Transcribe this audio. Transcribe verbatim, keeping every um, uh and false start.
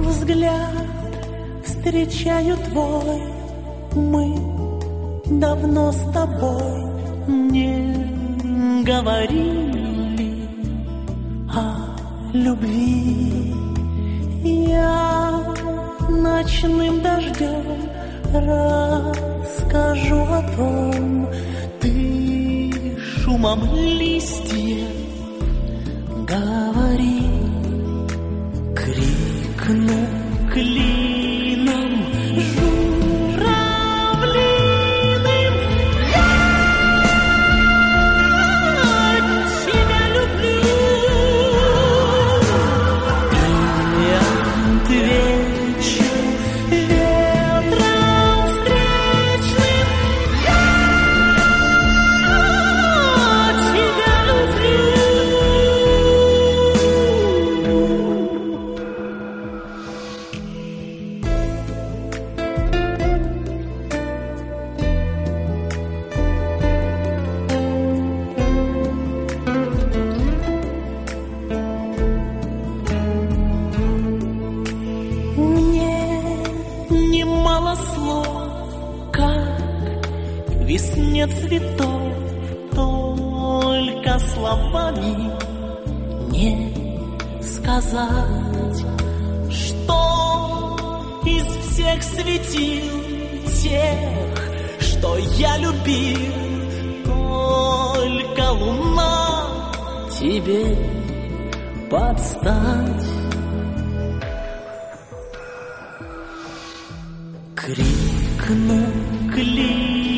взгляд встречаю твой, мы давно с тобой не говорили о любви. Я ночным дождем расскажу о том, ты шумом листьев говори, крикну клином журавлиным. Я тебя люблю, и отвечу ветром встречным. Я тебя люблю. Немало слов, как к весне цветов, только словами не сказать, что из всех светил тех, что я любил, только луна тебе подстать. Крикну клин.